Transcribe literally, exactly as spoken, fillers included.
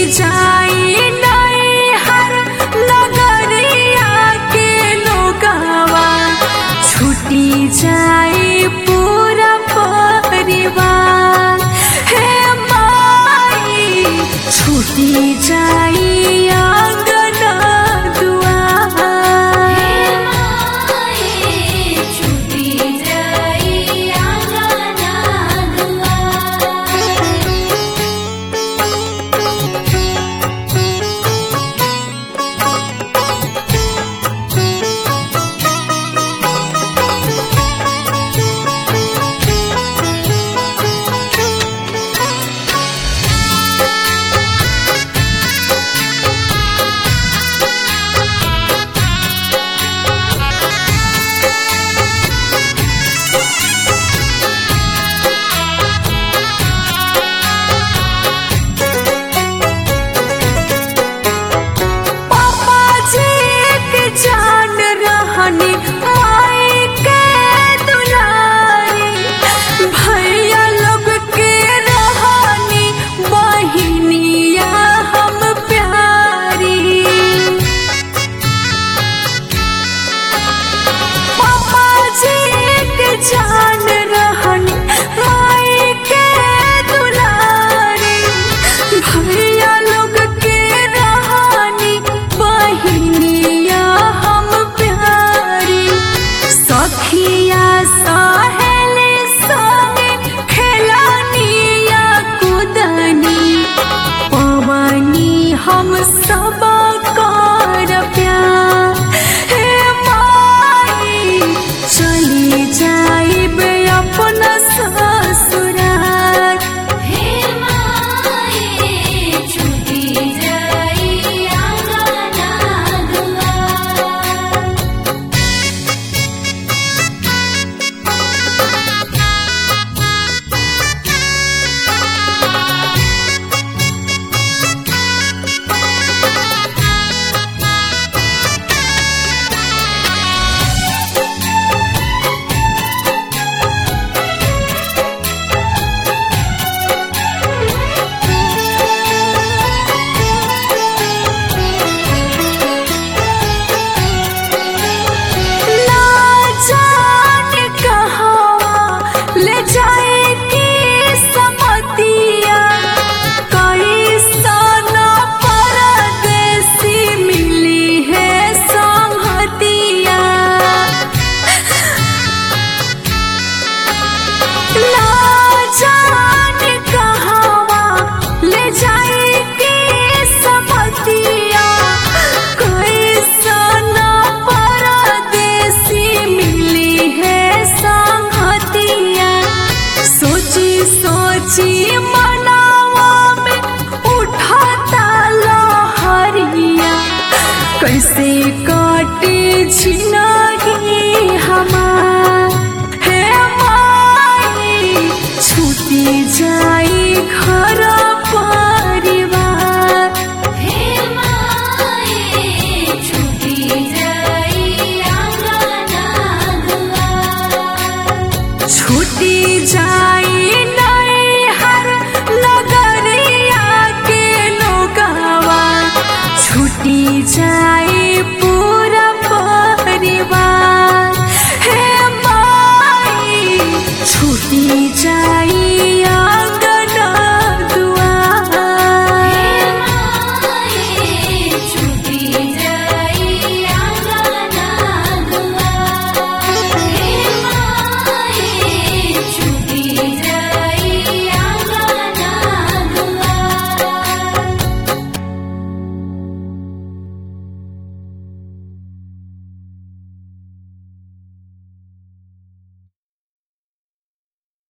जाई नैहर नगरिया के लोगवा, छूटी जाई पूरा परिवार। हे माई छूटी जाई आंगना दुआर। हे माई छूटी जाई आंगना दुआर। पापा जी के जान रहनी माई के दुलारी, भैया लोग के रहनी बहिनिया हम प्यारी। पापा जी के जान रहनी माई के दुलारी, भैया लोग के रहनी बहिनिया हम प्यारी। सखिया सहेली संगे खेलनिया कूदनी, पवनी हम सब कर प्यार। हे माई चली जाइब अपना ससुराल। हे माई छूटी जाई आंगना दुआर। ना जाने कहवा ले जाए की समतिया, कैसन परदेसी मिली है संगतिया। ना जाने कहवा ले जाए की समतिया, कैसन परदेसी मिली है संगतिया। सोची सोची मनावा में उठाता लहरिया, कैसे काटे जिंदगी हमार। हे माई छूटी जाई घर परिवार। हे माई छूटी जाई आंगना दुआर। छूटी जाई नैहर नगरिया के लोगवा, छूटी जाई